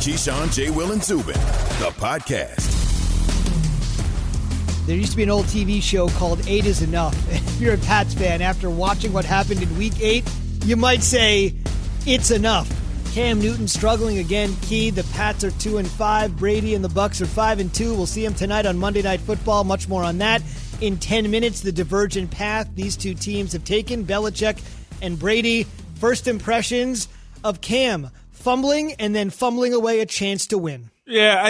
Keyshawn, J. Will, and Zubin, the podcast. There used to be an old TV show called 8 is Enough. If you're a Pats fan, after watching what happened in Week 8, you might say it's enough. Cam Newton struggling again. Key, the Pats are 2-5. Brady and the Bucs are 5-2. We'll see him tonight on Monday Night Football. Much more on that. In 10 minutes, the divergent path these two teams have taken, Belichick and Brady. First impressions of Cam fumbling and then fumbling away a chance to win. Yeah,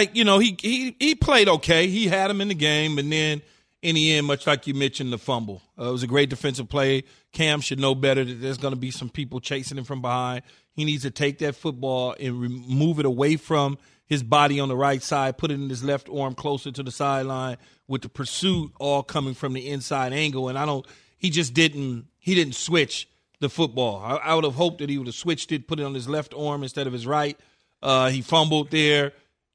he played okay. He had him in the game, and then in the end, much like you mentioned, the fumble. It was a great defensive play. Cam should know better that there's going to be some people chasing him from behind. He needs to take that football and move it away from his body on the right side, put it in his left arm closer to the sideline with the pursuit all coming from the inside angle. And he didn't switch the football. I would have hoped that he would have switched it, put it on his left arm instead of his right. He fumbled there.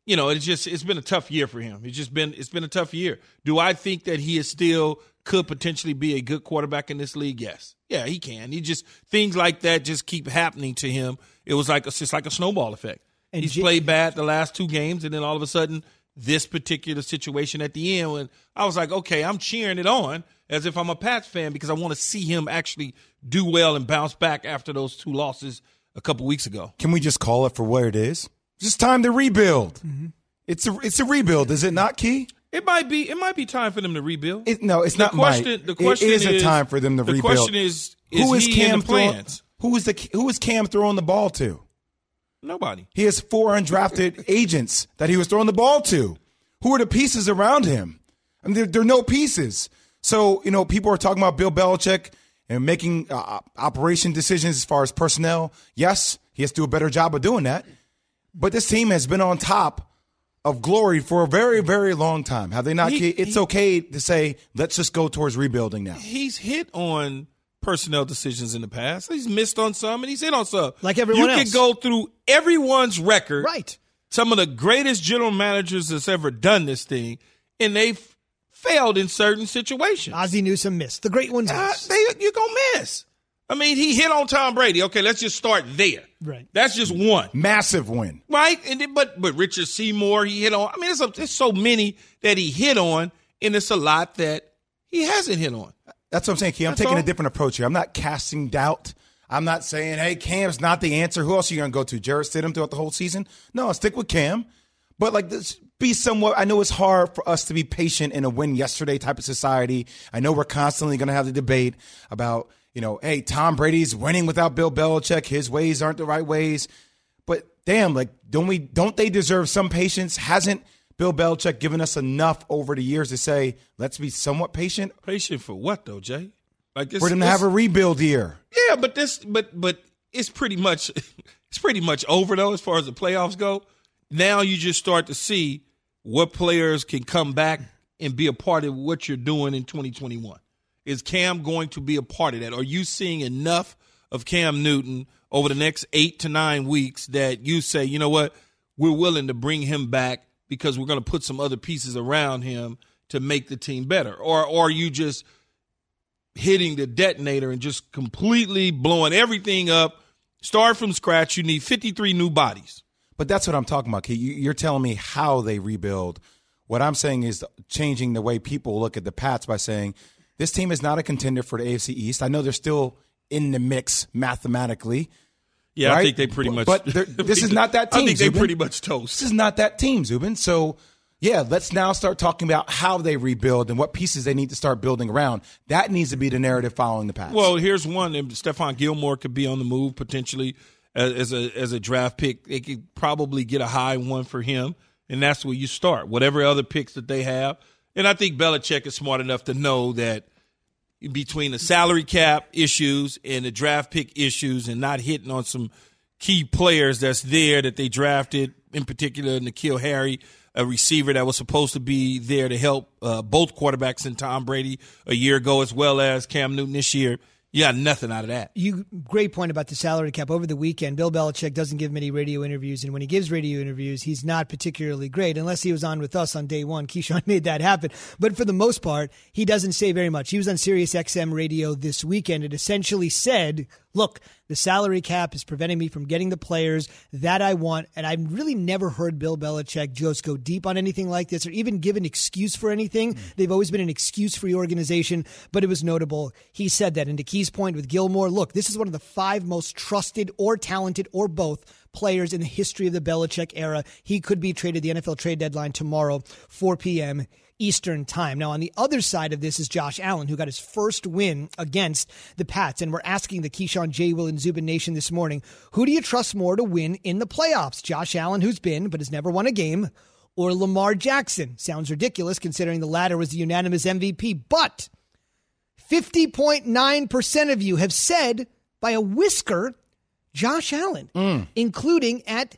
It's been a tough year for him. It's been a tough year. Do I think that he could potentially be a good quarterback in this league? Yes. Yeah, he can. Things like that just keep happening to him. It's just like a snowball effect. And he's played bad the last two games, and then all of a sudden, this particular situation at the end, when I was like, okay, I'm cheering it on as if I'm a Pats fan because I want to see him actually do well and bounce back after those two losses a couple weeks ago. Can we just call it for what it is? It's just time to rebuild. Mm-hmm. It's a rebuild, is it not, Key? It might be time for them to rebuild. It's not. The question is a time for them to rebuild. The question is who is Cam in the plans? Who is Cam throwing the ball to? Nobody. He has 4 undrafted agents that he was throwing the ball to. Who are the pieces around him? I mean, there are no pieces. So, people are talking about Bill Belichick and making operation decisions as far as personnel. Yes, he has to do a better job of doing that. But this team has been on top of glory for a very, very long time. Have they not? It's okay to say, let's just go towards rebuilding now. He's hit on personnel decisions in the past. He's missed on some, and he's hit on some. Like everyone else. You can go through everyone's record. Right. Some of the greatest general managers that's ever done this thing, and they've failed in certain situations. Ozzie Newsome missed. The great ones miss. You're going to miss. I mean, he hit on Tom Brady. Okay, let's just start there. Right. That's just one. Massive win. Right? And then, but Richard Seymour, he hit on. I mean, there's so many that he hit on, and it's a lot that he hasn't hit on. That's what I'm saying, Key. I'm taking a different approach here. I'm not casting doubt. I'm not saying, hey, Cam's not the answer. Who else are you going to go to? Jarrett Stidham throughout the whole season? No, I'll stick with Cam. But, be somewhat – I know it's hard for us to be patient in a win-yesterday type of society. I know we're constantly going to have the debate about, hey, Tom Brady's winning without Bill Belichick. His ways aren't the right ways. But, damn, don't they deserve some patience? Hasn't Bill Belichick given us enough over the years to say, let's be somewhat patient? Patient for what, though, Jay? For them to have a rebuild year. Yeah, but it's pretty much over though as far as the playoffs go. Now you just start to see what players can come back and be a part of what you're doing in 2021. Is Cam going to be a part of that? Are you seeing enough of Cam Newton over the next 8 to 9 weeks that you say, you know what, we're willing to bring him back because we're going to put some other pieces around him to make the team better? Or are you just hitting the detonator and just completely blowing everything up, start from scratch? You need 53 new bodies. But that's what I'm talking about, Key. You're telling me how they rebuild. What I'm saying is changing the way people look at the Pats by saying this team is not a contender for the AFC East. I know they're still in the mix mathematically. Yeah, right? I think they pretty much. But this is not that team. I think Zubin. they pretty much toast. This is not that team, Zubin. So, yeah, let's now start talking about how they rebuild and what pieces they need to start building around. That needs to be the narrative following the Pats. Well, here's one. Stephon Gilmore could be on the move potentially as a draft pick. They could probably get a high one for him, and that's where you start, whatever other picks that they have. And I think Belichick is smart enough to know that between the salary cap issues and the draft pick issues and not hitting on some key players that's there that they drafted, in particular N'Keal Harry, a receiver that was supposed to be there to help both quarterbacks and Tom Brady a year ago, as well as Cam Newton this year. You got nothing out of that. Great point about the salary cap. Over the weekend, Bill Belichick doesn't give many radio interviews, and when he gives radio interviews, he's not particularly great, unless he was on with us on day one. Keyshawn made that happen. But for the most part, he doesn't say very much. He was on Sirius XM radio this weekend and essentially said, look, the salary cap is preventing me from getting the players that I want, and I've really never heard Bill Belichick just go deep on anything like this or even give an excuse for anything. They've always been an excuse-free organization, but it was notable. He said that. And to Key's point with Gilmore, look, this is one of the 5 most trusted or talented or both players in the history of the Belichick era. He could be traded the NFL trade deadline tomorrow, 4 p.m. Eastern time. Now, on the other side of this is Josh Allen, who got his first win against the Pats. And we're asking the Keyshawn, J. Will, and Zubin Nation this morning, who do you trust more to win in the playoffs? Josh Allen, who's been but has never won a game, or Lamar Jackson? Sounds ridiculous considering the latter was the unanimous MVP. But 50.9% of you have said by a whisker Josh Allen, including at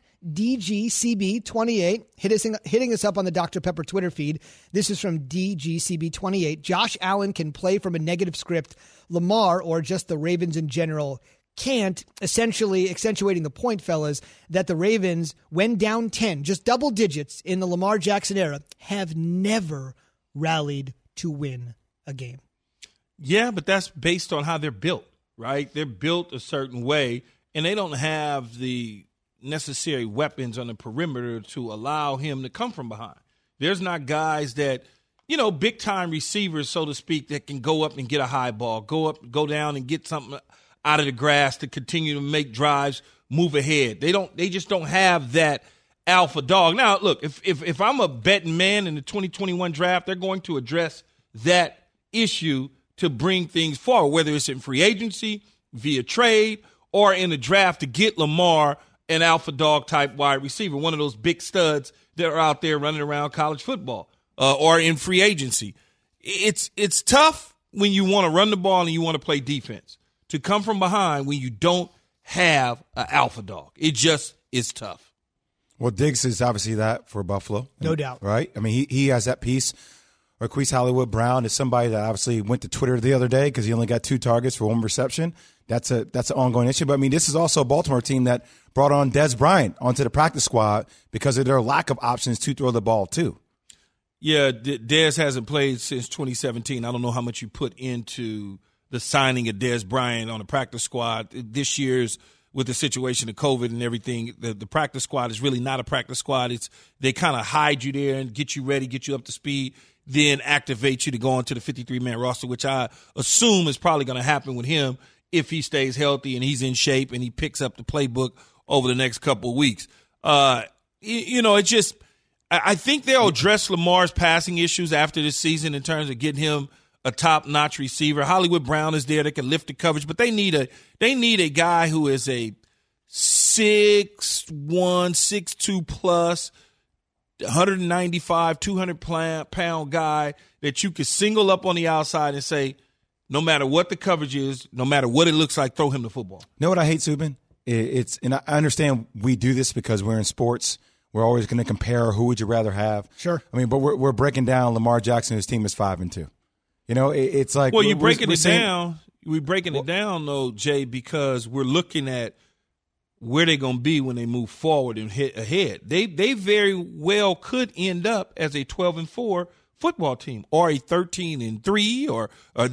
DGCB28, hitting us up on the Dr. Pepper Twitter feed. This is from DGCB28. Josh Allen can play from a negative script. Lamar, or just the Ravens in general, can't, essentially accentuating the point, fellas, that the Ravens, when down 10, just double digits in the Lamar Jackson era, have never rallied to win a game. Yeah, but that's based on how they're built, right? They're built a certain way, and they don't have the necessary weapons on the perimeter to allow him to come from behind. There's not guys that, big-time receivers, so to speak, that can go up and get a high ball, go up, go down and get something out of the grass to continue to make drives, move ahead. They just don't have that alpha dog. Now, look, if I'm a betting man in the 2021 draft, they're going to address that issue to bring things forward, whether it's in free agency, via trade, or in the draft to get Lamar an alpha dog type wide receiver, one of those big studs that are out there running around college football or in free agency. It's tough when you want to run the ball and you want to play defense to come from behind when you don't have an alpha dog. It just is tough. Well, Diggs is obviously that for Buffalo. No doubt. Right? I mean, he has that piece. Marquise Hollywood Brown is somebody that obviously went to Twitter the other day because he only got 2 targets for 1 reception. That's an ongoing issue. But, I mean, this is also a Baltimore team that brought on Dez Bryant onto the practice squad because of their lack of options to throw the ball to. Yeah, Dez hasn't played since 2017. I don't know how much you put into the signing of Dez Bryant on the practice squad. This year's, with the situation of COVID and everything, the practice squad is really not a practice squad. They kind of hide you there and get you ready, get you up to speed, then activate you to go onto the 53-man roster, which I assume is probably going to happen with him if he stays healthy and he's in shape and he picks up the playbook over the next couple of weeks. It's just I think they'll address Lamar's passing issues after this season in terms of getting him a top-notch receiver. Hollywood Brown is there that can lift the coverage, but they need a guy who is a 6'1", 6'2 plus, 195, 200-pound guy that you could single up on the outside and say, no matter what the coverage is, no matter what it looks like, throw him the football. You know what I hate, Zubin? And I understand we do this because we're in sports. We're always going to compare who would you rather have. Sure. I mean, but we're breaking down Lamar Jackson, whose team is 5-2. It's like we're breaking it down though, Jay, because we're looking at where they're going to be when they move forward and hit ahead. They very well could end up as a 12-4 football team, or a 13-3, or a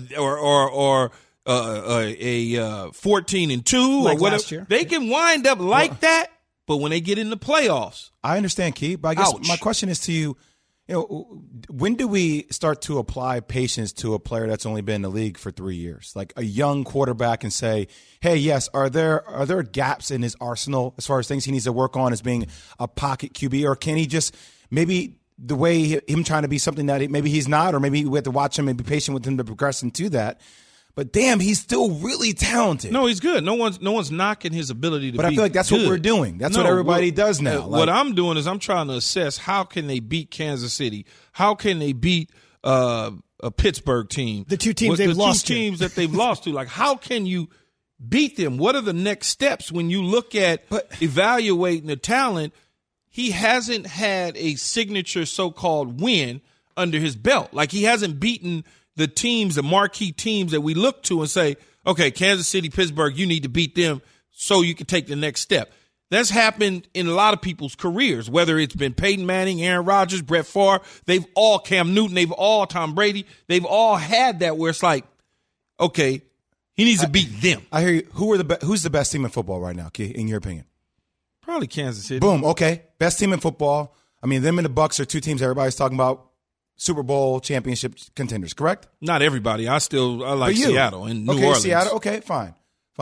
14-2, like or whatever. last year. They can wind up like that, but when they get in the playoffs, I understand, Key. But I guess my question is to you. When do we start to apply patience to a player that's only been in the league for 3 years, like a young quarterback, and say, hey, yes, are there gaps in his arsenal as far as things he needs to work on as being a pocket QB, or can he just maybe the way him trying to be something that maybe he's not, or maybe we have to watch him and be patient with him to progress into that. But damn, he's still really talented. No, he's good. No one's knocking his ability to be good. But I feel like that's what we're doing. That's what everybody does now. What I'm doing is I'm trying to assess how can they beat Kansas City? How can they beat a Pittsburgh team? The two teams they've lost to. The two teams that they've lost to. Like, how can you beat them? What are the next steps when you look at evaluating the talent? He hasn't had a signature so-called win under his belt. Like, he hasn't beaten the teams, the marquee teams that we look to and say, okay, Kansas City, Pittsburgh, you need to beat them so you can take the next step. That's happened in a lot of people's careers, whether it's been Peyton Manning, Aaron Rodgers, Brett Favre, Cam Newton, Tom Brady, they've all had that where it's like, okay, he needs to beat them. I hear you. Who's the best team in football right now, Key, in your opinion? Probably Kansas City. Boom, okay. Best team in football. I mean, them and the Bucs are two teams everybody's talking about Super Bowl championship contenders, correct? Not everybody. I like Seattle and New Orleans. Seattle. Okay, fine.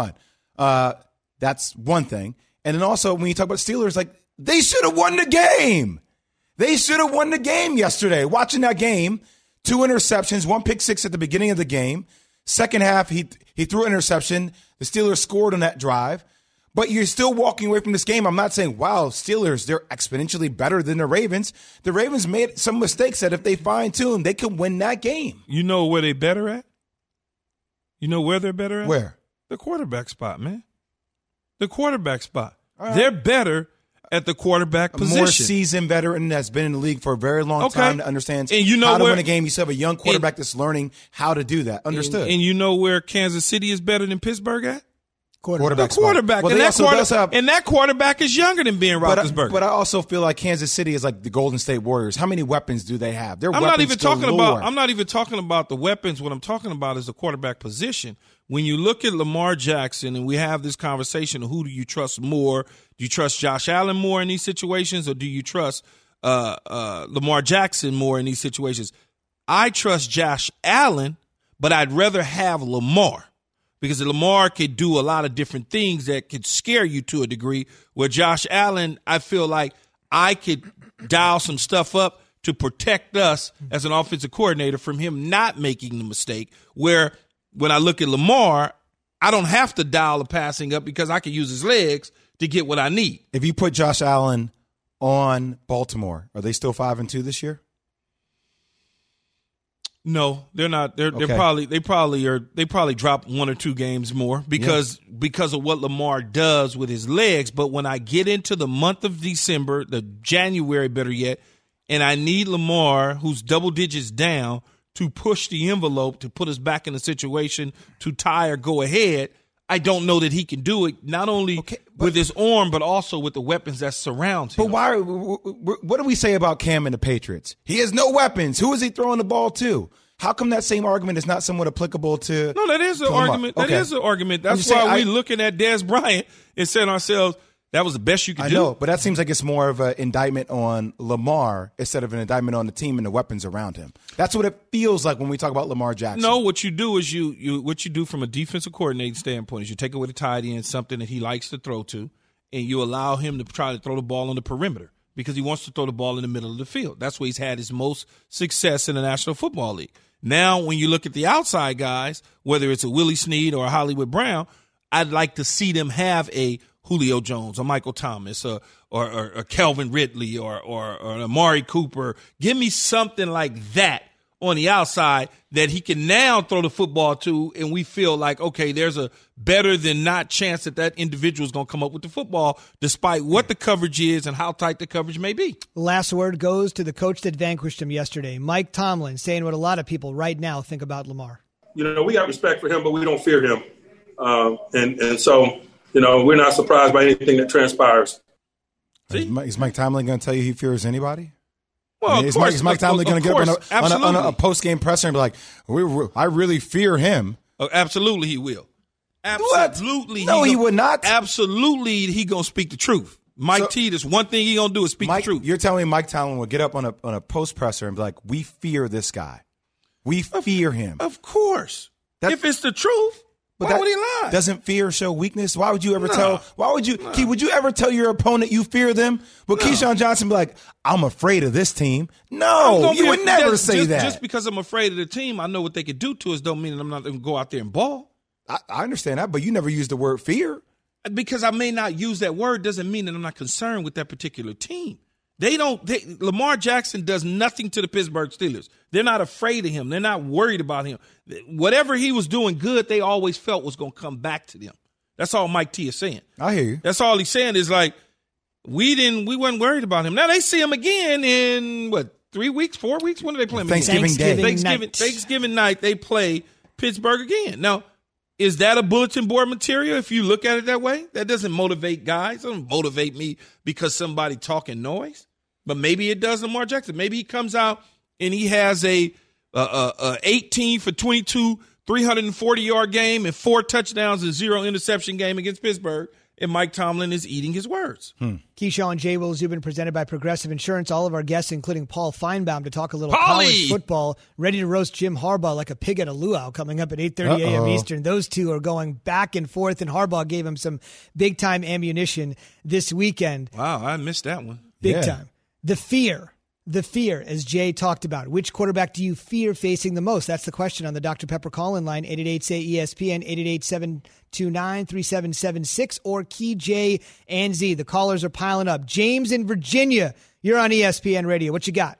That's one thing. And then also when you talk about Steelers, like they should have won the game. They should have won the game yesterday. Watching that game, 2 interceptions, 1 pick six at the beginning of the game. Second half, he threw an interception. The Steelers scored on that drive. But you're still walking away from this game. I'm not saying, wow, Steelers, they're exponentially better than the Ravens. The Ravens made some mistakes that if they fine-tune, they can win that game. You know where they're better at? You know where they're better at? Where? The quarterback spot, man. The quarterback spot. Right. They're better at the quarterback position. A more seasoned veteran that's been in the league for a very long time that understands and you know how to win a game. You still have a young quarterback that's learning how to do that. Understood. And you know where Kansas City is better than Pittsburgh at? Quarterback. Well, that quarterback is younger than Ben Roethlisberger. But I also feel like Kansas City is like the Golden State Warriors. How many weapons do they have? I'm not even talking about the weapons. What I'm talking about is the quarterback position. When you look at Lamar Jackson, and we have this conversation of who do you trust more? Do you trust Josh Allen more in these situations, or do you trust Lamar Jackson more in these situations? I trust Josh Allen, but I'd rather have Lamar. Because Lamar could do a lot of different things that could scare you to a degree, where Josh Allen, I feel like I could dial some stuff up to protect us as an offensive coordinator from him not making the mistake, where when I look at Lamar, I don't have to dial the passing up because I can use his legs to get what I need. If you put Josh Allen on Baltimore, are they still 5-2 this year? No, they're not. They probably drop 1 or 2 games more because of what Lamar does with his legs. But when I get into the month of December, the January better yet, and I need Lamar, who's double digits down, to push the envelope to put us back in a situation to tie or go ahead, I don't know that he can do it, not only with his arm, but also with the weapons that surround him. But what do we say about Cam and the Patriots? He has no weapons. Who is he throwing the ball to? How come that same argument is not somewhat applicable to? No, that is an argument. That is an argument. That's why we're looking at Dez Bryant and saying to ourselves, that was the best you could do. I know, but that seems like it's more of an indictment on Lamar instead of an indictment on the team and the weapons around him. That's what it feels like when we talk about Lamar Jackson. No, what you do is what you do from a defensive coordinating standpoint is you take away the tight end, something that he likes to throw to, and you allow him to try to throw the ball on the perimeter because he wants to throw the ball in the middle of the field. That's where he's had his most success in the National Football League. Now, when you look at the outside guys, whether it's a Willie Snead or a Hollywood Brown, I'd like to see them have a Julio Jones or Michael Thomas or Calvin Ridley or Amari Cooper. Give me something like that on the outside that he can now throw the football to, and we feel like, okay, there's a better than not chance that individual is going to come up with the football despite what the coverage is and how tight the coverage may be. Last word goes to the coach that vanquished him yesterday, Mike Tomlin, saying what a lot of people right now think about Lamar. We got respect for him, but we don't fear him. And so, we're not surprised by anything that transpires. Is Mike Tomlin going to tell you he fears anybody? Well, is Mike Tomlin going to get up on a post-game presser and be like, I really fear him? Oh, absolutely he will. Absolutely. No, he would not. Absolutely he going to speak the truth. Mike T, this one thing he going to do is speak the truth. You're telling me Mike Tomlin would get up on a post presser and be like, we fear this guy. We fear him. Of course. If it's the truth. But why would he lie? Doesn't fear show weakness? Why would you ever tell? Why would you, Key? Would you ever tell your opponent you fear them? Would Keyshawn Johnson be like, "I'm afraid of this team"? No, you would never say that. Just because I'm afraid of the team, I know what they could do to us. Don't mean that I'm not going to go out there and ball. I understand that, but you never use the word fear. Because I may not use that word doesn't mean that I'm not concerned with that particular team. Lamar Jackson does nothing to the Pittsburgh Steelers. They're not afraid of him. They're not worried about him. Whatever he was doing good, they always felt was going to come back to them. That's all Mike T is saying. I hear you. That's all he's saying is like, we weren't worried about him. Now they see him again in 3 weeks, 4 weeks? When do they play him again? Thanksgiving Day. Thanksgiving night, they play Pittsburgh again. Now, is that a bulletin board material if you look at it that way? That doesn't motivate guys. It doesn't motivate me because somebody talking noise. But maybe it does Lamar Jackson. Maybe he comes out and he has a 18 for 22, 340-yard game and 4 touchdowns and 0 interception game against Pittsburgh, and Mike Tomlin is eating his words. Keyshawn and Jay Will Zubin presented by Progressive Insurance. All of our guests, including Paul Feinbaum, to talk a little college football, ready to roast Jim Harbaugh like a pig at a luau, coming up at 8:30 a.m. Eastern. Those two are going back and forth, and Harbaugh gave him some big-time ammunition this weekend. Wow, I missed that one. Big time. The fear, as Jay talked about. Which quarterback do you fear facing the most? That's the question on the Dr. Pepper call-in line, 888-SAY-ESPN, 888-729-3776, or Key J and Z. The callers are piling up. James in Virginia, you're on ESPN Radio. What you got?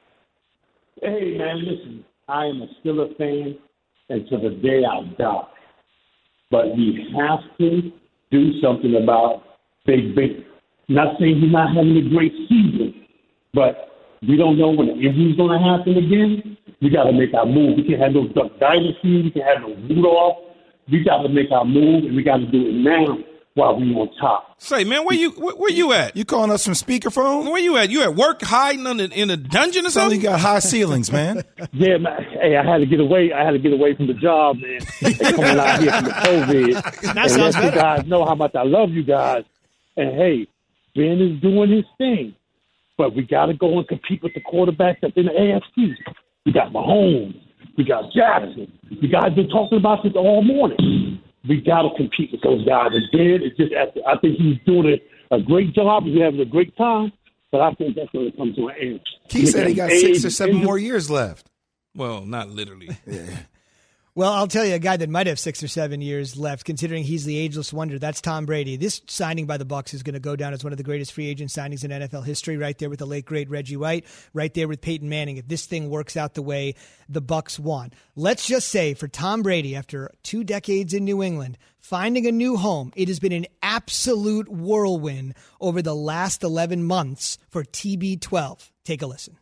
Hey, man, listen, I am a Steelers fan until the day I die. But we have to do something about Big Ben. Not saying he's not having a great season, but we don't know when the injury's going to happen again. We got to make our move. We can't have no Duck Dynasty. We can't have no Rudolph. We got to make our move, and we got to do it now while we on top. Say, man, where you at? You calling us from speakerphone? Where you at? You at work hiding in a dungeon or something? You got high ceilings, man. Yeah, man. Hey, I had to get away. From the job, man. Coming out here from the COVID. That sounds better. You guys know how much I love you guys. And, hey, Ben is doing his thing. But we got to go and compete with the quarterbacks that's in the AFC. We got Mahomes. We got Jackson. You guys been talking about this all morning. We got to compete with those guys. And Ben is just, I think he's doing a great job. He's having a great time. But I think that's going to come to an end. He said he got 6 or 7 more years left. Well, not literally. Yeah. Well, I'll tell you a guy that might have 6 or 7 years left, considering he's the ageless wonder. That's Tom Brady. This signing by the Bucs is going to go down as one of the greatest free agent signings in NFL history, right there with the late, great Reggie White, right there with Peyton Manning. If this thing works out the way the Bucs want. Let's just say for Tom Brady, after 2 decades in New England, finding a new home, it has been an absolute whirlwind over the last 11 months for TB12. Take a listen.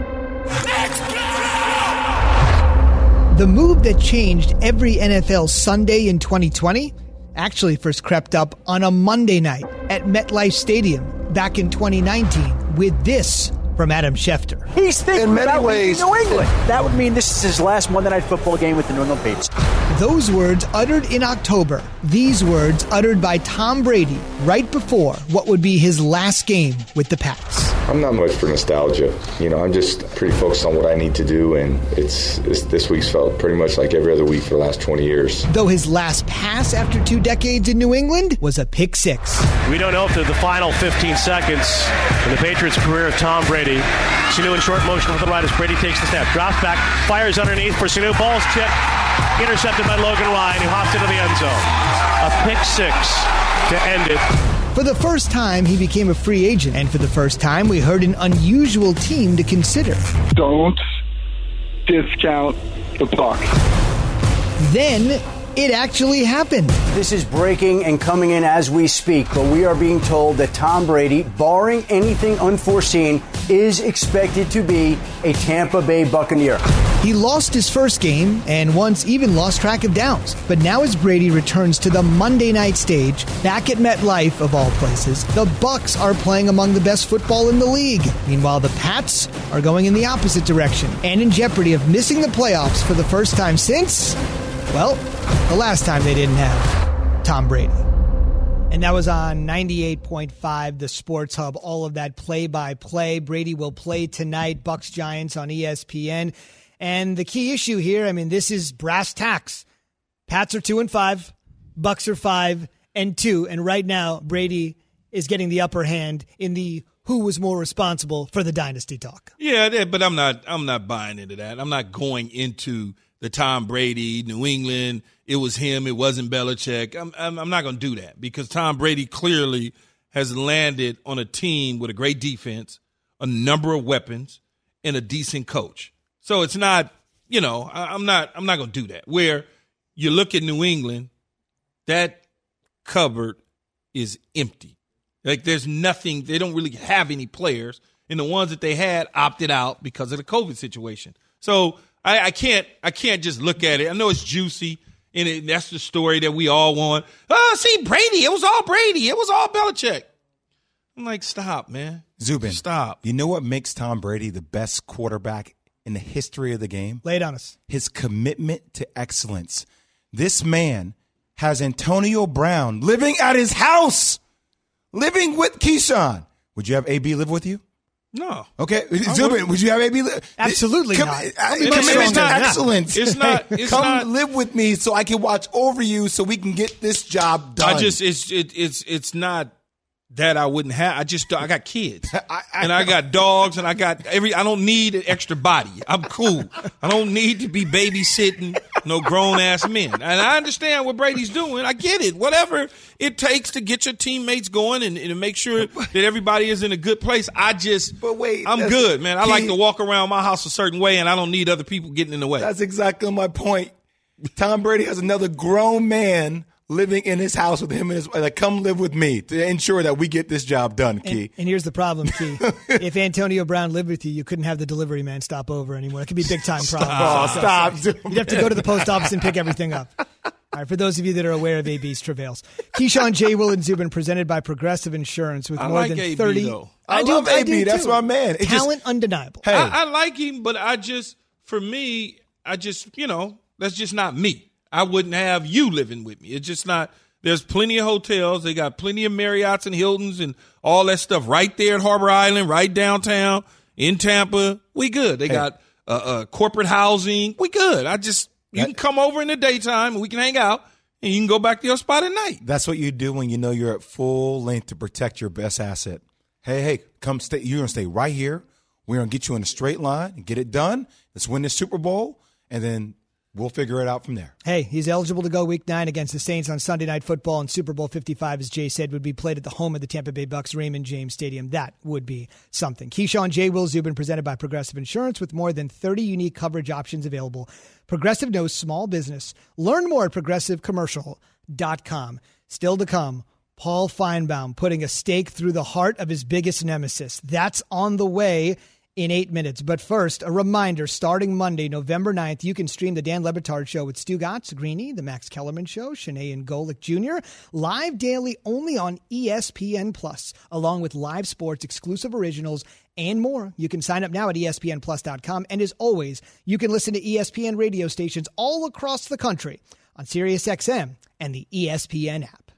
The move that changed every NFL Sunday in 2020 actually first crept up on a Monday night at MetLife Stadium back in 2019 with this from Adam Schefter. He's thinking about leaving New England. That would mean this is his last Monday Night Football game with the New England Patriots. Those words uttered in October. These words uttered by Tom Brady right before what would be his last game with the Pats. I'm not much for nostalgia. I'm just pretty focused on what I need to do, and it's this week's felt pretty much like every other week for the last 20 years. Though his last pass after 2 decades in New England was a pick six. We don't know if they're the final 15 seconds in the Patriots' career of Tom Brady. Sanu in short motion with the right as Brady takes the snap. Drops back, fires underneath for Sanu. Ball's tipped, intercepted by Logan Ryan, who hops into the end zone. A pick six to end it. For the first time, he became a free agent, and for the first time, we heard an unusual team to consider. Don't discount the Bucs. Then it actually happened. This is breaking and coming in as we speak, but we are being told that Tom Brady, barring anything unforeseen, is expected to be a Tampa Bay Buccaneer. He lost his first game and once even lost track of downs. But now as Brady returns to the Monday night stage, back at MetLife of all places, the Bucs are playing among the best football in the league. Meanwhile, the Pats are going in the opposite direction and in jeopardy of missing the playoffs for the first time since, well, the last time they didn't have Tom Brady. And that was on 98.5, the Sports Hub. All of that play-by-play. Brady will play tonight, Bucs Giants on ESPN. And the key issue here, this is brass tacks. Pats are 2-5, Bucs are 5-2, and right now Brady is getting the upper hand in the who was more responsible for the dynasty talk. Yeah, but I'm not buying into that. I'm not going into the Tom Brady, New England, it was him, it wasn't Belichick. I'm not going to do that because Tom Brady clearly has landed on a team with a great defense, a number of weapons, and a decent coach. So it's not, I'm not going to do that. Where you look at New England, that cupboard is empty. Like there's nothing, they don't really have any players, and the ones that they had opted out because of the COVID situation. So I can't just look at it. I know it's juicy, And that's the story that we all want. Oh, see, Brady. It was all Brady. It was all Belichick. I'm like, stop, man. Zubin, stop. You know what makes Tom Brady the best quarterback in the history of the game? Lay it on us. His commitment to excellence. This man has Antonio Brown living at his house, living with Keyshawn. Would you have AB live with you? No. Okay, Zubin, would you have AB live? Absolutely not. Commitment to excellence. It's not. Come live with me so I can watch over you so we can get this job done. It's not that I wouldn't have. I got kids and I got dogs and I don't need an extra body. I'm cool. I don't need to be babysitting no grown ass men. And I understand what Brady's doing. I get it. Whatever it takes to get your teammates going and to make sure that everybody is in a good place. I'm good, man. I like to walk around my house a certain way and I don't need other people getting in the way. That's exactly my point. Tom Brady has another grown man living in his house with him and his wife. Come live with me to ensure that we get this job done, Key. And here's the problem, Key. If Antonio Brown lived with you couldn't have the delivery man stop over anymore. It could be a big-time problem. Stop. You'd have to go to the post office and pick everything up. All right, for those of you that are aware of AB's travails. Keyshawn, J. Will, and Zubin presented by Progressive Insurance with more than 30. Though. I love AB. That's my man. Talent undeniable. Hey. I like him, but that's just not me. I wouldn't have you living with me. It's just not. There's plenty of hotels. They got plenty of Marriotts and Hiltons and all that stuff right there at Harbor Island, right downtown in Tampa. We good. They got corporate housing. We good. You can come over in the daytime and we can hang out and you can go back to your spot at night. That's what you do when you know you're at full length to protect your best asset. Hey, come stay. You're going to stay right here. We're going to get you in a straight line and get it done. Let's win this Super Bowl and then we'll figure it out from there. Hey, he's eligible to go Week 9 against the Saints on Sunday Night Football, and Super Bowl 55, as Jay said, would be played at the home of the Tampa Bay Bucks, Raymond James Stadium. That would be something. Keyshawn, J. Will, Zubin, presented by Progressive Insurance with more than 30 unique coverage options available. Progressive knows small business. Learn more at progressivecommercial.com. Still to come, Paul Feinbaum putting a stake through the heart of his biggest nemesis. That's on the way in 8 minutes. But first, a reminder, starting Monday, November 9th, you can stream the Dan Le Batard Show with Stu Gatz, Greeny, the Max Kellerman Show, Shanae and Golick Jr., live daily only on ESPN+, along with live sports, exclusive originals, and more. You can sign up now at ESPNplus.com. And as always, you can listen to ESPN radio stations all across the country on SiriusXM and the ESPN app.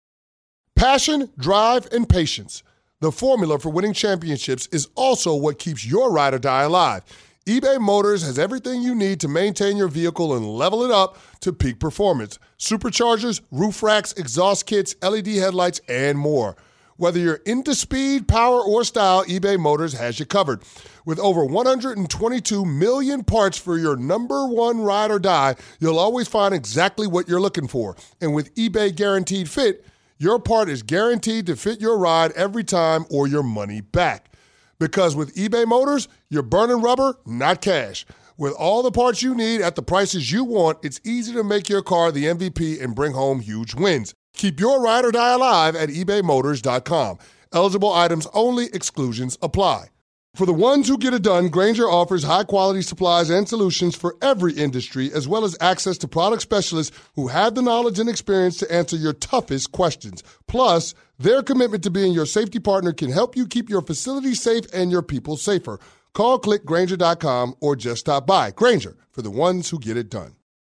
Passion, drive, and patience. The formula for winning championships is also what keeps your ride or die alive. eBay Motors has everything you need to maintain your vehicle and level it up to peak performance. Superchargers, roof racks, exhaust kits, LED headlights, and more. Whether you're into speed, power, or style, eBay Motors has you covered. With over 122 million parts for your number one ride or die, you'll always find exactly what you're looking for. And with eBay Guaranteed Fit, your part is guaranteed to fit your ride every time or your money back. Because with eBay Motors, you're burning rubber, not cash. With all the parts you need at the prices you want, it's easy to make your car the MVP and bring home huge wins. Keep your ride or die alive at ebaymotors.com. Eligible items only. Exclusions apply. For the ones who get it done, Grainger offers high-quality supplies and solutions for every industry, as well as access to product specialists who have the knowledge and experience to answer your toughest questions. Plus, their commitment to being your safety partner can help you keep your facility safe and your people safer. Call, click Grainger.com, or just stop by. Grainger, for the ones who get it done.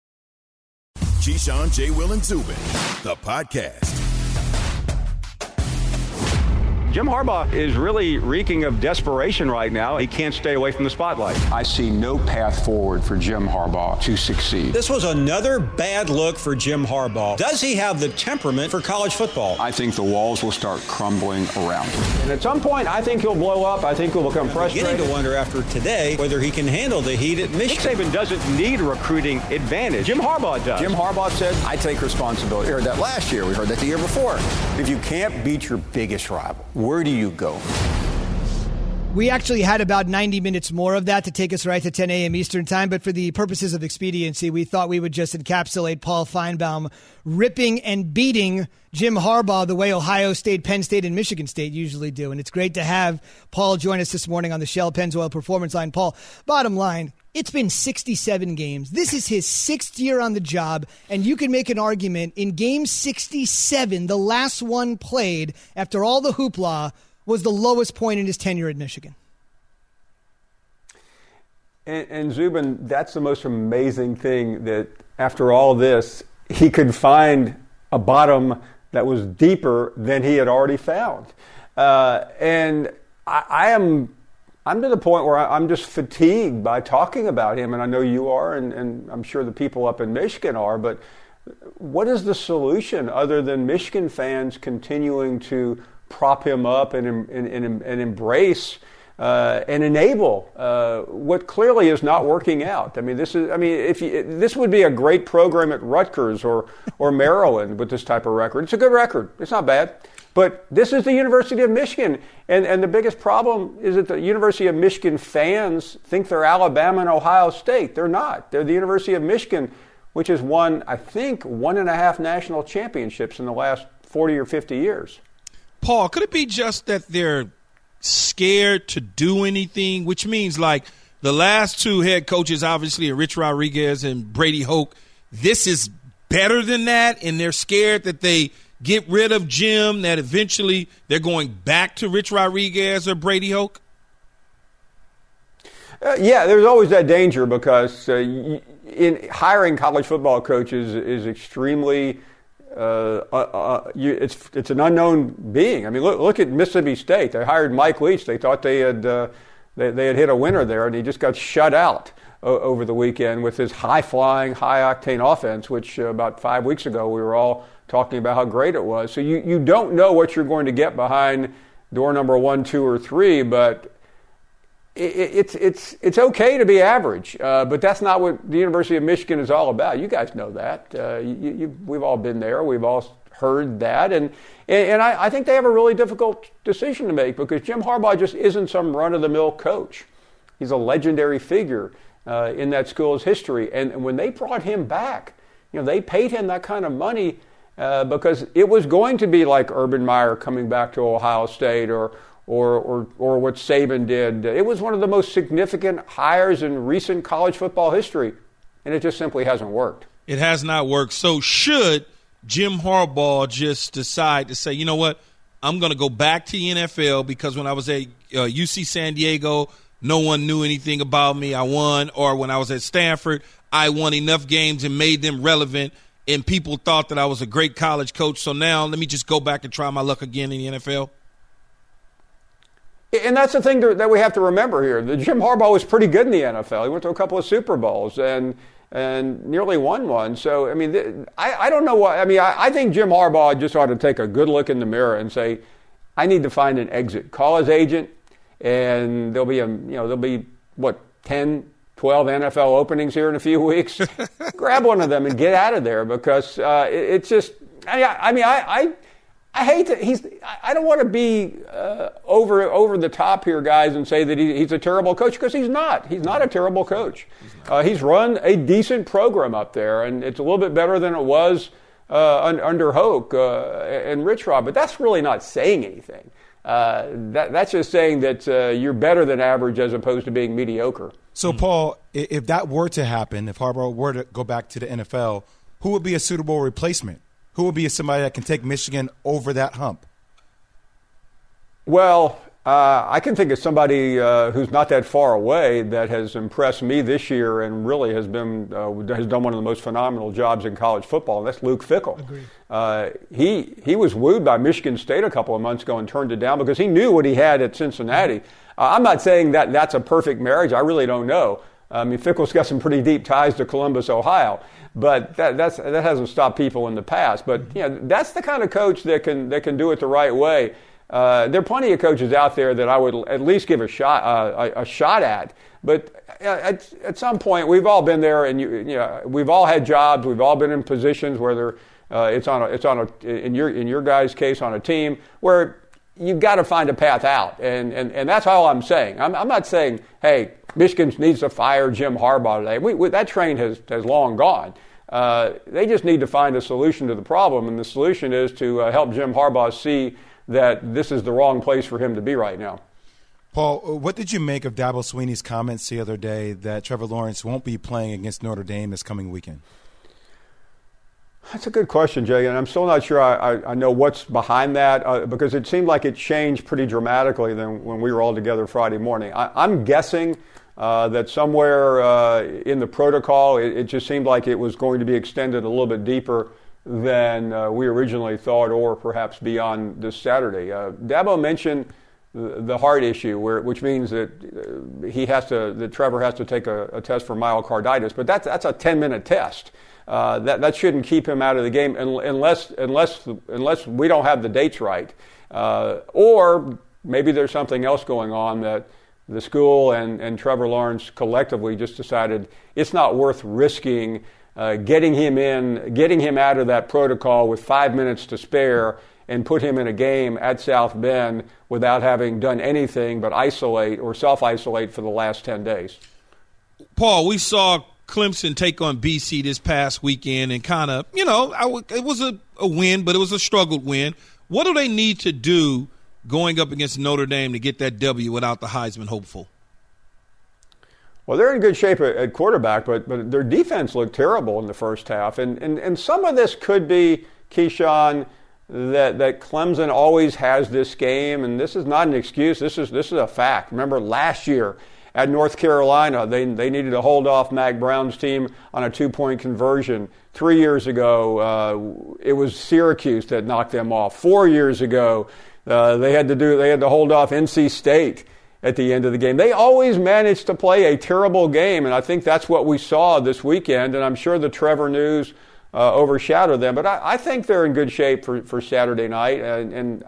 Keyshawn, J. Will, and Zubin, the podcast. Jim Harbaugh is really reeking of desperation right now. He can't stay away from the spotlight. I see no path forward for Jim Harbaugh to succeed. This was another bad look for Jim Harbaugh. Does he have the temperament for college football? I think the walls will start crumbling around him. And at some point, I think he'll blow up. I think he'll become frustrated. I'm beginning to wonder after today whether he can handle the heat at Michigan. Nick Saban doesn't need a recruiting advantage. Jim Harbaugh does. Jim Harbaugh said, I take responsibility. We heard that last year. We heard that the year before. If you can't beat your biggest rival, where do you go? We actually had about 90 minutes more of that to take us right to 10 a.m. Eastern time, but for the purposes of expediency, we thought we would just encapsulate Paul Feinbaum ripping and beating Jim Harbaugh the way Ohio State, Penn State, and Michigan State usually do. And it's great to have Paul join us this morning on the Shell Pennzoil Performance Line. Paul, bottom line, It's been 67 games. This is his 6th year on the job, and you can make an argument in game 67, the last one played after all the hoopla, was the lowest point in his tenure at Michigan. And Zubin, that's the most amazing thing, that after all this, he could find a bottom that was deeper than he had already found. And I'm to the point where I'm just fatigued by talking about him, and I know you are, and I'm sure the people up in Michigan are, but what is the solution other than Michigan fans continuing to prop him up and embrace and enable what clearly is not working out? This would be a great program at Rutgers or Maryland with this type of record. It's a good record. It's not bad. But this is the University of Michigan, and the biggest problem is that the University of Michigan fans think they're Alabama and Ohio State. They're not. They're the University of Michigan, which has won, I think, 1.5 national championships in the last 40 or 50 years. Paul, could it be just that they're scared to do anything, which means like the last two head coaches, obviously, Rich Rodriguez and Brady Hoke, this is better than that, and they're scared that they get rid of Jim, that eventually they're going back to Rich Rodriguez or Brady Hoke? Yeah, there's always that danger because in hiring college football coaches is extremely it's an unknown being. I mean, look at Mississippi State. They hired Mike Leach. They thought they had hit a winner there, and he just got shut out over the weekend with his high-flying, high-octane offense, which about 5 weeks ago we were all talking about how great it was. So you don't know what you're going to get behind door number 1, 2, or 3, but it's okay to be average. But that's not what the University of Michigan is all about. You guys know that. We've all been there. We've all heard that. And I think they have a really difficult decision to make because Jim Harbaugh just isn't some run-of-the-mill coach. He's a legendary figure in that school's history. And when they brought him back, they paid him that kind of money because it was going to be like Urban Meyer coming back to Ohio State or what Saban did. It was one of the most significant hires in recent college football history, and it just simply hasn't worked. It has not worked. So should Jim Harbaugh just decide to say, you know what, I'm going to go back to the NFL because when I was at UC San Diego, no one knew anything about me. I won. Or when I was at Stanford, I won enough games and made them relevant, and people thought that I was a great college coach. So now let me just go back and try my luck again in the NFL. And that's the thing that we have to remember here. Jim Harbaugh was pretty good in the NFL. He went to a couple of Super Bowls and nearly won one. So, I mean, I don't know what – I mean, I think Jim Harbaugh just ought to take a good look in the mirror and say, I need to find an exit. Call his agent, and there'll be 10, 12 NFL openings here in a few weeks. Grab one of them and get out of there because it's just – I hate to. I don't want to be over the top here, guys, and say that he's a terrible coach because he's not. He's not a terrible coach. He's run a decent program up there, and it's a little bit better than it was under Hoke and Rich Rod. But that's really not saying anything. That's just saying that you're better than average as opposed to being mediocre. So, Paul, if that were to happen, if Harbaugh were to go back to the NFL, who would be a suitable replacement? Who would be somebody that can take Michigan over that hump? Well, I can think of somebody who's not that far away that has impressed me this year and really has done one of the most phenomenal jobs in college football, and that's Luke Fickell. Agreed. He was wooed by Michigan State a couple of months ago and turned it down because he knew what he had at Cincinnati. I'm not saying that that's a perfect marriage. I really don't know. I mean, Fickell's got some pretty deep ties to Columbus, Ohio, but that hasn't stopped people in the past. But that's the kind of coach that can do it the right way. There are plenty of coaches out there that I would at least give a shot at. But at some point, we've all been there, and we've all had jobs. We've all been in positions whether in your guys' case on a team where you've got to find a path out, and that's all I'm saying. I'm not saying, hey, Michigan needs to fire Jim Harbaugh today. That train has long gone. They just need to find a solution to the problem, and the solution is to help Jim Harbaugh see that this is the wrong place for him to be right now. Paul, what did you make of Dabo Swinney's comments the other day that Trevor Lawrence won't be playing against Notre Dame this coming weekend? That's a good question, Jay, and I'm still not sure I know what's behind that because it seemed like it changed pretty dramatically than when we were all together Friday morning. I'm guessing that somewhere in the protocol, it just seemed like it was going to be extended a little bit deeper than we originally thought, or perhaps beyond this Saturday. Dabo mentioned the heart issue, which means that that Trevor has to take a test for myocarditis, but that's a 10-minute test. That shouldn't keep him out of the game unless we don't have the dates right, or maybe there's something else going on that the school and Trevor Lawrence collectively just decided it's not worth risking getting him out of that protocol with 5 minutes to spare and put him in a game at South Bend without having done anything but isolate or self-isolate for the last 10 days. Paul, we saw Clemson take on BC this past weekend and kind of, it was a win, but it was a struggled win. What do they need to do going up against Notre Dame to get that W without the Heisman hopeful? Well, they're in good shape at quarterback, but their defense looked terrible in the first half. And some of this could be, Keyshawn, that Clemson always has this game, and this is not an excuse. This is a fact. Remember last year at North Carolina, they needed to hold off Mack Brown's team on a 2-point conversion. 3 years ago, it was Syracuse that knocked them off. 4 years ago, they had to hold off NC State at the end of the game. They always managed to play a terrible game, and I think that's what we saw this weekend. And I'm sure the Trevor news overshadowed them, but I think they're in good shape for Saturday night. And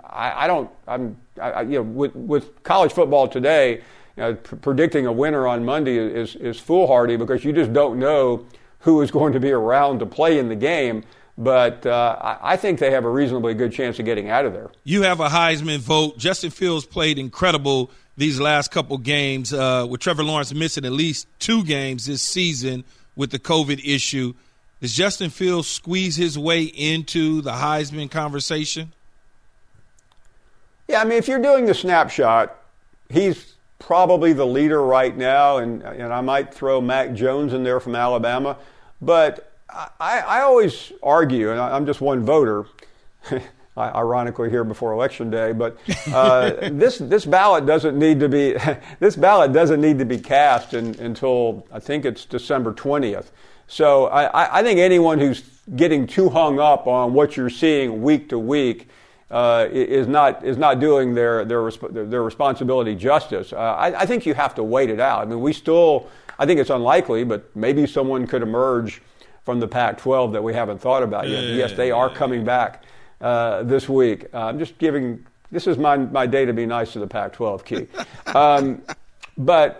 with college football today, predicting a winner on Monday is foolhardy because you just don't know who is going to be around to play in the game. But I think they have a reasonably good chance of getting out of there. You have a Heisman vote. Justin Fields played incredible these last couple games, with Trevor Lawrence missing at least 2 games this season with the COVID issue. Does Justin Fields squeeze his way into the Heisman conversation? Yeah, I mean, if you're doing the snapshot, he's probably the leader right now, and I might throw Mac Jones in there from Alabama. But I always argue, and I'm just one voter, ironically here before Election Day, but this ballot doesn't need to be cast until I think it's December 20th. So I think anyone who's getting too hung up on what you're seeing week to week is not doing their responsibility justice. I think you have to wait it out. I mean, I think it's unlikely, but maybe someone could emerge from the Pac-12 that we haven't thought about yet. Yes, they are coming back this week. I'm just giving. This is my day to be nice to the Pac-12, Key. But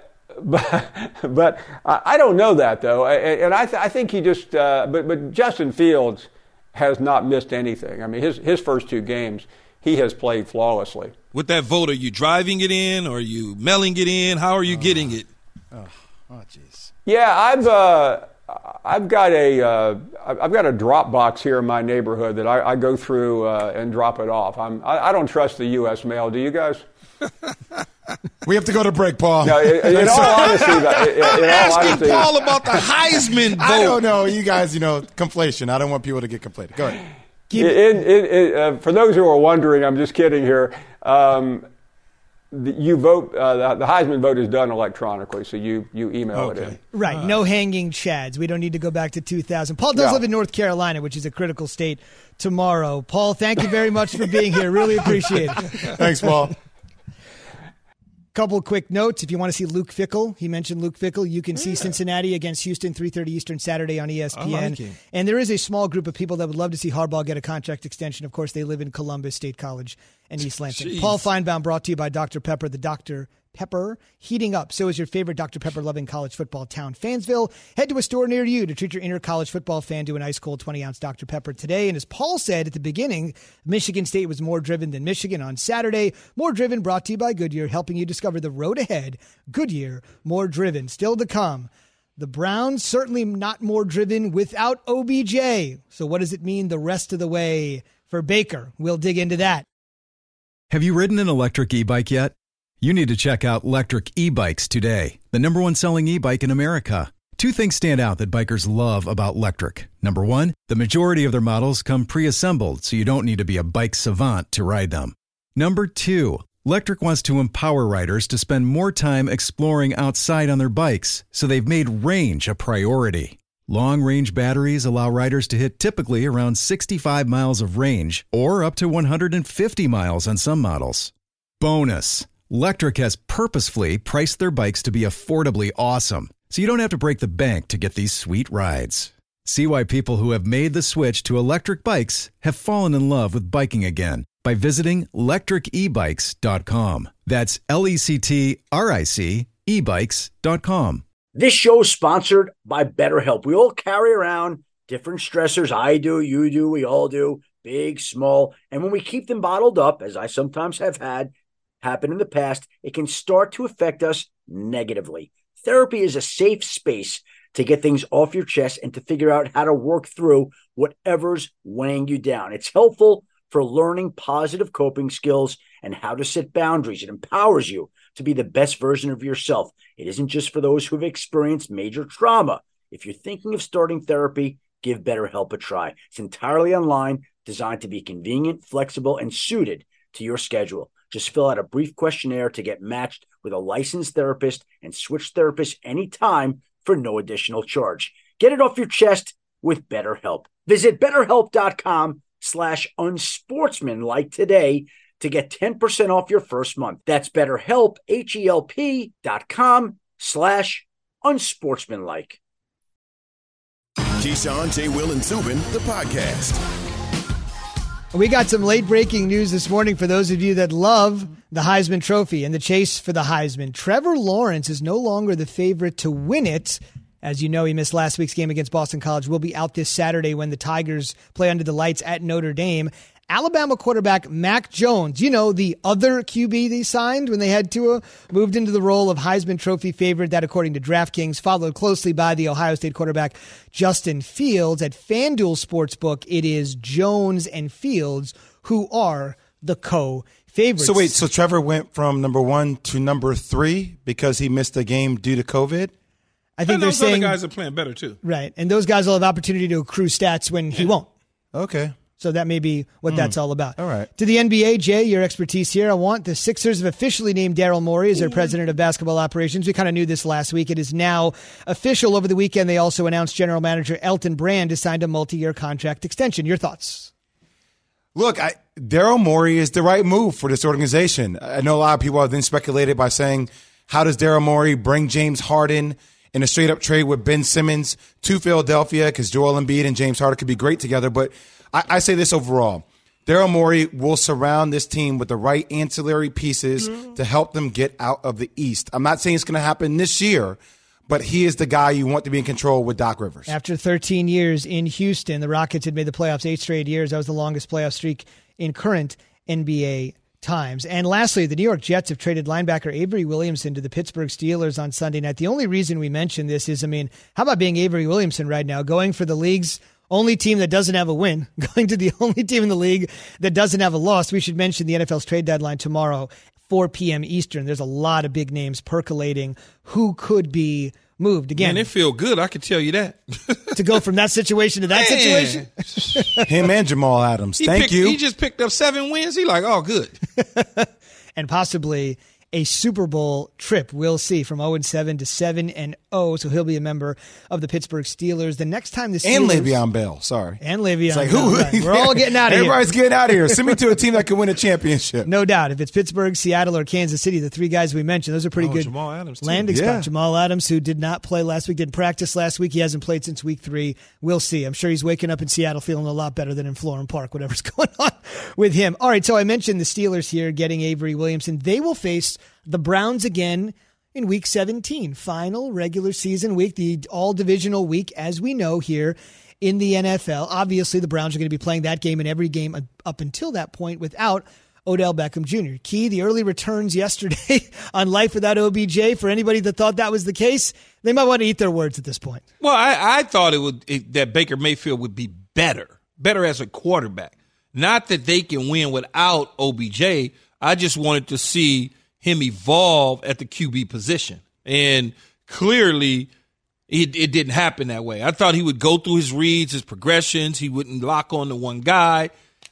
I don't know that though, and I think he just. But Justin Fields has not missed anything. I mean, his first 2 games, he has played flawlessly. With that vote, are you driving it in, or are you mailing it in? How are you getting it? Oh, jeez. Yeah, I've got a drop box here in my neighborhood that I go through and drop it off. I don't trust the U.S. mail. Do you guys? We have to go to break, Paul. No, in all honesty, asking Paul about the Heisman vote. I don't know. You guys, conflation. I don't want people to get conflated. Go ahead. For those who are wondering, I'm just kidding here. You vote. The Heisman vote is done electronically, so you email it in. Right. No hanging chads. We don't need to go back to 2000. Paul does live in North Carolina, which is a critical state tomorrow. Paul, thank you very much for being here. Really appreciate it. Thanks, Paul. Couple quick notes. If you want to see Luke Fickell, he mentioned Luke Fickell. You can see Cincinnati against Houston, 3:30 Eastern Saturday on ESPN. I like it. And there is a small group of people that would love to see Harbaugh get a contract extension. Of course, they live in Columbus State College and East Lansing. Jeez. Paul Feinbaum brought to you by Dr. Pepper, the Dr. Pepper heating up. So is your favorite Dr. Pepper loving college football town, Fansville. Head to a store near you to treat your inner college football fan to an ice cold 20-ounce Dr. Pepper today. And as Paul said at the beginning, Michigan State was more driven than Michigan on Saturday. More Driven brought to you by Goodyear, helping you discover the road ahead. Goodyear, more driven. Still to come. The Browns certainly not more driven without OBJ. So what does it mean the rest of the way for Baker? We'll dig into that. Have you ridden an electric e-bike yet? You need to check out Lectric e-bikes today, the #1 selling e-bike in America. 2 things stand out that bikers love about Lectric. Number 1, the majority of their models come pre-assembled, so you don't need to be a bike savant to ride them. Number 2, Lectric wants to empower riders to spend more time exploring outside on their bikes, so they've made range a priority. Long-range batteries allow riders to hit typically around 65 miles of range, or up to 150 miles on some models. Bonus! Lectric has purposefully priced their bikes to be affordably awesome, so you don't have to break the bank to get these sweet rides. See why people who have made the switch to electric bikes have fallen in love with biking again by visiting lectricebikes.com. That's LECTRIC ebikes.com. This show is sponsored by BetterHelp. We all carry around different stressors. I do, you do, we all do, big, small. And when we keep them bottled up, as I sometimes have had happen in the past, it can start to affect us negatively. Therapy is a safe space to get things off your chest and to figure out how to work through whatever's weighing you down. It's helpful for learning positive coping skills and how to set boundaries. It empowers you to be the best version of yourself. It isn't just for those who've experienced major trauma. If you're thinking of starting therapy, give BetterHelp a try. It's entirely online, designed to be convenient, flexible, and suited to your schedule. Just fill out a brief questionnaire to get matched with a licensed therapist and switch therapists anytime for no additional charge. Get it off your chest with BetterHelp. Visit BetterHelp.com/unsportsmanlike today to get 10% off your first month. That's BetterHelp, HELP.com/unsportsmanlike. Keyshawn, J. Will, and Zubin, the podcast. We got some late-breaking news this morning for those of you that love the Heisman Trophy and the chase for the Heisman. Trevor Lawrence is no longer the favorite to win it. As you know, he missed last week's game against Boston College. Will be out this Saturday when the Tigers play under the lights at Notre Dame. Alabama quarterback Mac Jones, you know, the other QB they signed when they had Tua, moved into the role of Heisman Trophy favorite. That, according to DraftKings, followed closely by the Ohio State quarterback Justin Fields. At FanDuel Sportsbook, it is Jones and Fields who are the co-favorites. So wait, so Trevor went from number 1 to number 3 because he missed a game due to COVID? I think they're saying other guys are playing better too. Right, and those guys will have opportunity to accrue stats when he won't. Okay. So that may be what that's all about. All right. To the NBA, Jay, your expertise here. The Sixers have officially named Daryl Morey as their president of basketball operations. We kind of knew this last week. It is now official. Over the weekend, they also announced general manager Elton Brand has signed a multi-year contract extension. Your thoughts? Look, Daryl Morey is the right move for this organization. I know a lot of people have then speculated by saying, how does Daryl Morey bring James Harden in a straight-up trade with Ben Simmons to Philadelphia? Because Joel Embiid and James Harden could be great together. But I say this overall. Daryl Morey will surround this team with the right ancillary pieces to help them get out of the East. I'm not saying it's going to happen this year, but he is the guy you want to be in control with Doc Rivers. After 13 years in Houston, the Rockets had made the playoffs 8 straight years. That was the longest playoff streak in current NBA times. And lastly, the New York Jets have traded linebacker Avery Williamson to the Pittsburgh Steelers on Sunday night. The only reason we mention this is, how about being Avery Williamson right now, going for the league's only team that doesn't have a win, going to the only team in the league that doesn't have a loss. We should mention the NFL's trade deadline tomorrow, 4 p.m. Eastern. There's a lot of big names percolating who could be moved. Again, Man, it feel good, I can tell you that. To go from that situation to that situation. Him and Jamal Adams. Thank you. He just picked up 7 wins. He like, oh, good. And possibly a Super Bowl trip. We'll see, from 0-7 to 7-0. So he'll be a member of the Pittsburgh Steelers. The next time the Steelers... And Le'Veon Bell, sorry. And Le'Veon Bell. Right. We're all getting out of here. Everybody's getting out of here. Send me to a team that can win a championship. No doubt. If it's Pittsburgh, Seattle, or Kansas City, the 3 guys we mentioned, those are pretty good Jamal Adams landing spots. Jamal Adams, who did not play last week, didn't practice last week. He hasn't played since week 3. We'll see. I'm sure he's waking up in Seattle feeling a lot better than in Florham Park, whatever's going on with him. All right, so I mentioned the Steelers here getting Avery Williamson. They will face the Browns again in Week 17, final regular season week, the all-divisional week, as we know here in the NFL. Obviously, the Browns are going to be playing that game and every game up until that point without Odell Beckham Jr. Key, the early returns yesterday on Life Without OBJ, for anybody that thought that was the case, they might want to eat their words at this point. Well, I thought that Baker Mayfield would be better as a quarterback. Not that they can win without OBJ. I just wanted to see him evolve at the QB position. And clearly it didn't happen that way. I thought he would go through his reads, his progressions. He wouldn't lock on to one guy.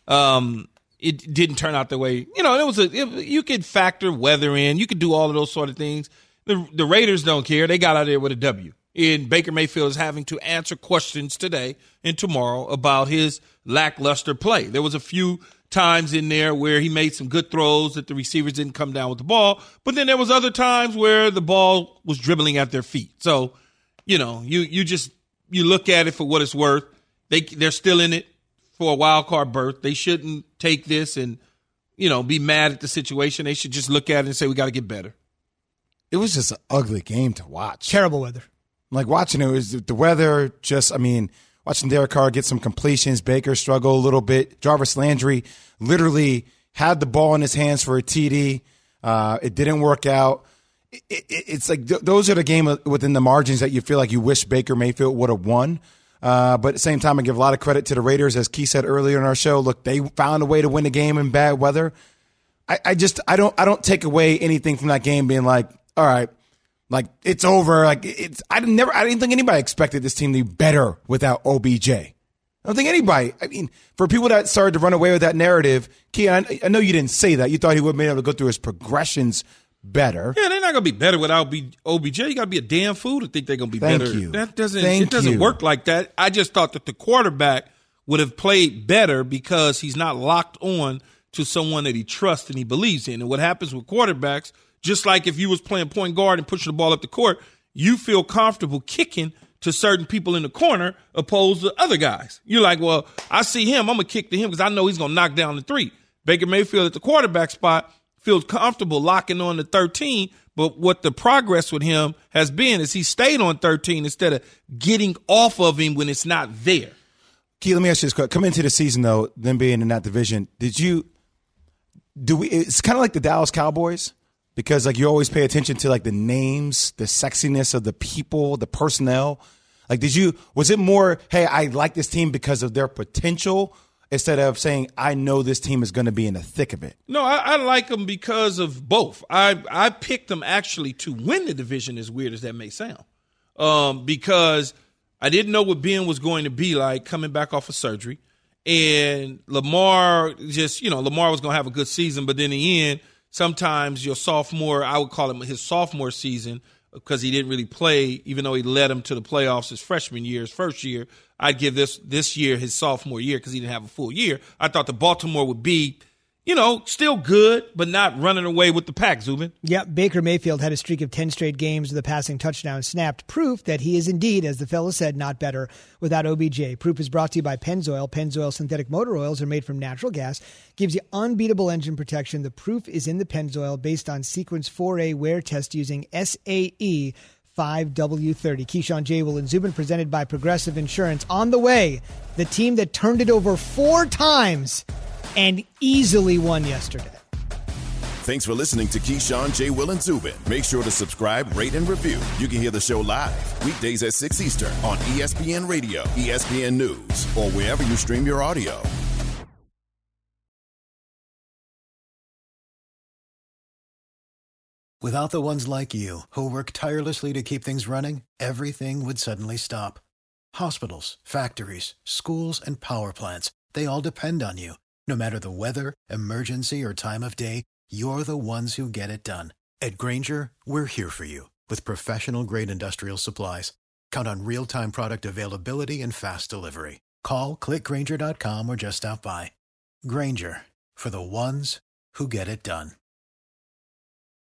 It didn't turn out that way. You know, you could factor weather in. You could do all of those sort of things. The Raiders don't care. They got out there with a W. And Baker Mayfield is having to answer questions today and tomorrow about his lackluster play. There was a few times in there where he made some good throws that the receivers didn't come down with the ball. But then there was other times where the ball was dribbling at their feet. So, you know, you look at it for what it's worth. They're still in it for a wild card berth. They shouldn't take this and, you know, be mad at the situation. They should just look at it and say, we got to get better. It was just an ugly game to watch. Terrible weather. Like watching it was the weather. Watching Derek Carr get some completions, Baker struggle a little bit. Jarvis Landry literally had the ball in his hands for a TD. It didn't work out. It's like those are the game within the margins that you feel like you wish Baker Mayfield would have won. But at the same time, I give a lot of credit to the Raiders, as Key said earlier in our show. Look, they found a way to win the game in bad weather. I don't take away anything from that game being like, all right, like it's over. Like I didn't think anybody expected this team to be better without OBJ. I don't think anybody. I mean, for people that started to run away with that narrative, Key, I know you didn't say that. You thought he would have been able to go through his progressions better. Yeah, they're not going to be better without OBJ. You got to be a damn fool to think they're going to be better. You. That doesn't work like that. I just thought that the quarterback would have played better because he's not locked on to someone that he trusts and he believes in. And what happens with quarterbacks, just like if you was playing point guard and pushing the ball up the court, you feel comfortable kicking to certain people in the corner opposed to other guys. You're like, well, I see him, I'm going to kick to him because I know he's going to knock down the three. Baker Mayfield at the quarterback spot feels comfortable locking on to 13, but what the progress with him has been is he stayed on 13 instead of getting off of him when it's not there. Key, let me ask you this quick. Coming into the season, though, them being in that division, it's kind of like the Dallas Cowboys, because like you always pay attention to like the names, the sexiness of the people, the personnel. Like, was it more, hey, I like this team because of their potential, instead of saying, I know this team is going to be in the thick of it? No, I like them because of both. I picked them actually to win the division, as weird as that may sound, because I didn't know what Ben was going to be like coming back off of surgery. And Lamar was going to have a good season, but then in the end, sometimes your sophomore, I would call it his sophomore season, because he didn't really play, even though he led him to the playoffs his freshman year, his first year. I'd give this year his sophomore year because he didn't have a full year. I thought the Baltimore would be, still good, but not running away with the pack, Zubin. Yep, Baker Mayfield had a streak of 10 straight games with a passing touchdown snapped. Proof that he is indeed, as the fellow said, not better without OBJ. Proof is brought to you by Pennzoil. Pennzoil synthetic motor oils are made from natural gas. Gives you unbeatable engine protection. The proof is in the Pennzoil, based on Sequence 4A wear test using SAE 5W30. Keyshawn, J. Will, and Zubin, presented by Progressive Insurance. On the way, the team that turned it over 4 times and easily won yesterday. Thanks for listening to Keyshawn, J. Will, and Zubin. Make sure to subscribe, rate, and review. You can hear the show live weekdays at 6 Eastern on ESPN Radio, ESPN News, or wherever you stream your audio. Without the ones like you, who work tirelessly to keep things running, everything would suddenly stop. Hospitals, factories, schools, and power plants, they all depend on you. No matter the weather, emergency, or time of day, you're the ones who get it done. At Grainger, we're here for you with professional-grade industrial supplies. Count on real-time product availability and fast delivery. Call, click Grainger.com, or just stop by. Grainger, for the ones who get it done.